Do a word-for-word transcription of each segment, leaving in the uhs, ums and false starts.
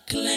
रख ले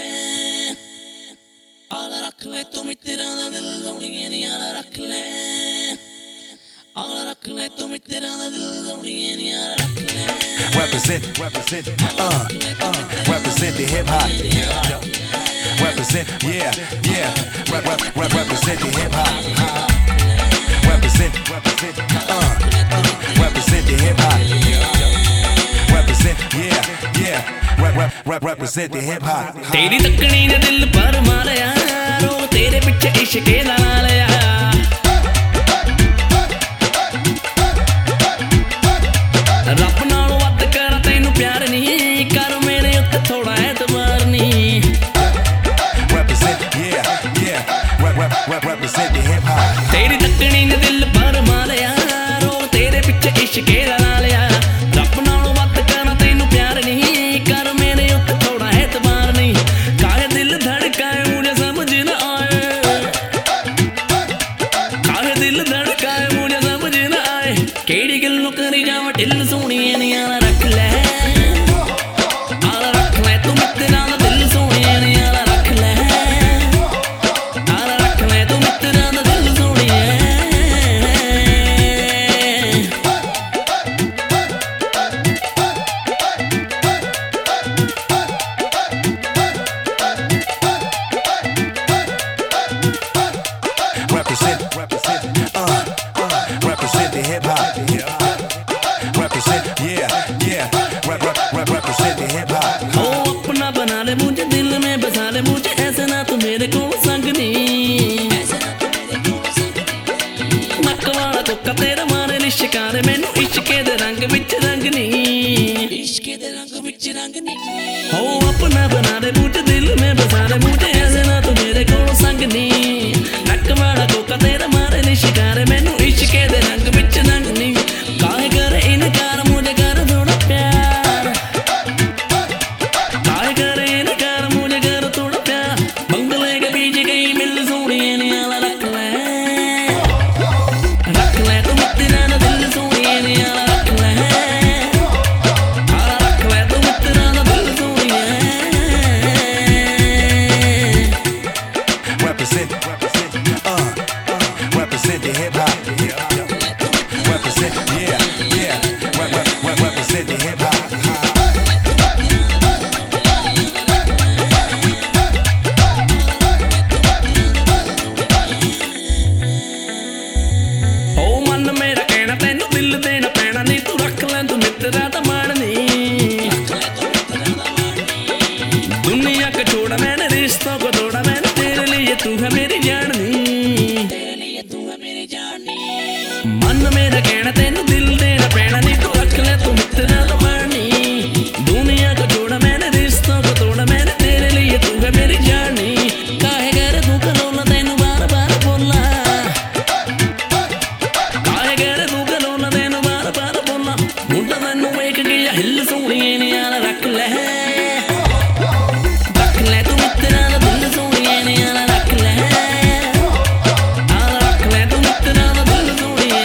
आला रख ले तू मित्रा दा दिल सोनिए नी आला रख ले आला रख ले तू मित्रा दा दिल सोनिए नी आला रख ले Represent, represent, uh, uh, represent the hip hop. Represent, yeah, yeah, rep, rep, rep, represent the hip hop. Represent, represent, uh, represent the hip hop. Represent, yeah, yeah, rep, rep, rep, represent the hip hop. तेरी तकनी ने दिल पर मारया लोग तेरे पीछे इश्क ला लिया रब नालों वध कर तैनू प्यार नहीं कर मेरे उत्ते थोड़ा एतबार नहीं Represent, yeah, yeah, rep, rep, rep, represent the hip hop. तेरी तकनी ने दिल पर मारया लोग तेरे पीछे इश्क ला लिया रब नालों वध कर तैनू प्यार नहीं कर मेरे उत्ते थोड़ा एतबार नहीं काहे दिल धड़काए मुझे समझ न आए काहे दिल धड़काए मुझे समझ न आए केड़ी गल्लों करी जावां ढिल सोहणिए नी आला रख ले आला रख ले तू मित्रा दा दिल सोहणिए नी आला रख ले आला रख ले तू मित्रा दा दिल सोहणिए Represent, represent, uh, uh, represent the hip hop. Represent, yeah, yeah, rep, rep, rep, represent the hip hop. ओ अपना बना ले मुझे दिल में बसा ले मुझे ऐसे ना तू मेरे को संग नहीं नक वाला कोका तेरा मारे निशकारे मैनू इश्के दे रंग विच रंग नहीं इश्के दे रंग विच रंग नहीं ओ अपना बना ले मुझे दिल में बसा ले मुझे ऐसे ना तू मेरे को संग नहीं नक वाला कोका तेरा मारे निशकारे मैनू इश्के दे रंग विच रंग नहीं काहे करे इनकार मुझे कर थोड़ा प्यार काहे करे इनकार मुझे कर थोड़ा प्यार बंगले के पीछे कहीं मिल सोनिए नी आला रख ले रख ले तू मित्रा दा दिल सोनिए नी आला रख ले आला रख ले तू मित्रा दा दिल सोनिए Represent, represent, uh, uh, represent the hip hop. Represent, yeah, yeah, rep, rep, rep, represent the hip hop. ओ मन मेरा कहना तैनू दिल देना पैना नहीं तू रख ले तू मित्रा दा मान नहीं दुनिया को छोड़ा मैंने रिश्तों को तोड़ा मैंने तेरे लिए तू है मेरी जान नहीं तेरे लिए तू है मेरी जान नहीं मन मेरा कहना तैनू दिल देना पैना नहीं तू रख ले तू मित्रा दा मान नहीं दुनिया को छोड़ा मैंने रिश्तों को तोड़ा मैंने तेरे लिए तू है मेरी जान नहीं काहे कर तू करोला तैनू बार बार बोला काहे कर तू करोला तैनू बार बार बोला मुंडा तैनू वेख गया हिल सोहणिए नी आला रख ले रख ले तू मित्रा दा दिल सोहणिए नी आला रख ले आला रख ले तू मित्रा दा दिल सोहणिए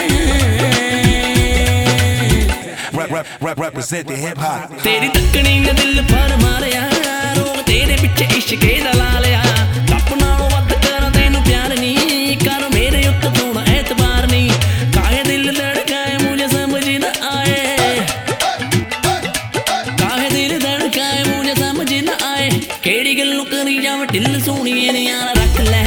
Rep, rep, rep, represent the hip hop. तेरी तकनी ने दिल पर मारया लोग तेरे पीछे इश्क ला लिया रब नालों वध कर तैनू प्यार नहीं कर मेरे उत्ते थोड़ा एतबार नहीं काहे दिल धड़काए मुझे समझ न आए काहे दिल धड़काए मुझे समझ न आए केड़ी गल्लों करी जावां ढिल सोहणिए नी आला रख ले